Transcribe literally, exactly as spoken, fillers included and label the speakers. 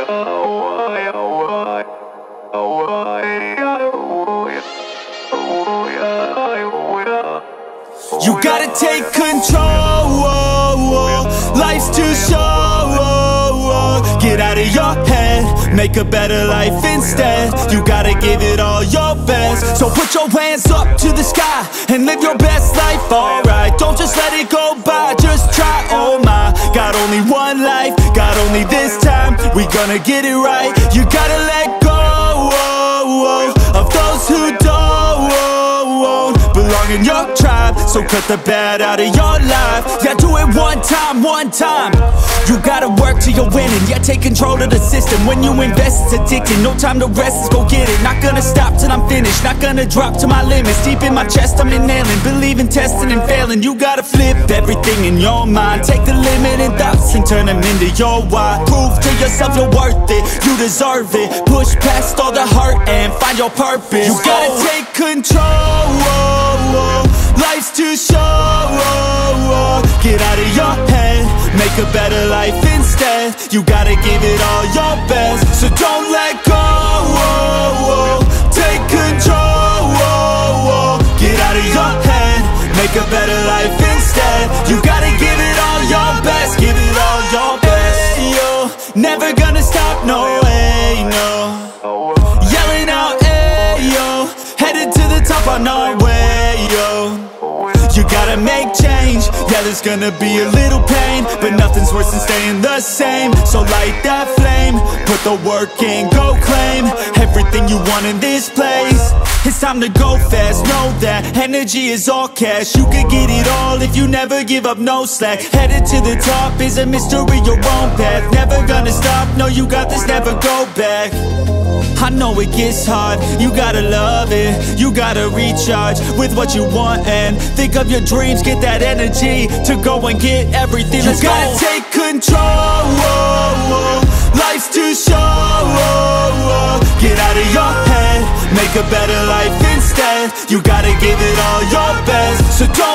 Speaker 1: You gotta take control, life's too short. Get out of your head, make a better life instead. You gotta give it all your best. So put your hands up to the sky and live your best life, alright. Don't just let it go by, just try, oh my. Got only one life, got only this time. We gonna get it right. You gotta let go of those who don't belong in your tribe. So cut the bad out of your life. Yeah, do it one time, one time. You gotta work till you're winning. Yeah, take control of the system. When you invest, it's addicting. No time to rest, let's go get it. Not gonna stop till I'm finished. Not gonna drop to my limits. Deep in my chest, I'm inhaling. Believe in testing and failing. You gotta flip everything in your mind. Take the limiting thoughts and turn them into your why. Prove to yourself you're worth it. You deserve it. Push past all the hurt and find your purpose. You gotta take control. Life's too short. Get out of your head, make a better life instead. You gotta give it all your best. So don't let go. Take control. Get out of your head, make a better life instead. You gotta give it all your best. Give it all your best. Hey, yo, never gonna stop, no way, no. Yelling out, hey, yo, headed to the top on our way, yo. You gotta make change, yeah, there's gonna be a little pain, but nothing's worse than staying the same. So light that flame, put the work in, go claim everything you want in this place. It's time to go fast, know that energy is all cash. You could get it all if you never give up, no slack. Headed to the top is a mystery, your own path. Never gonna stop, no, you got this, never go back. I know it gets hard, you gotta love it. You gotta recharge with what you want and think of your dreams. Get that energy to go and get everything. You gotta take control. Life's too short. Get out of your head, make a better life instead. You gotta give it all your best. So don't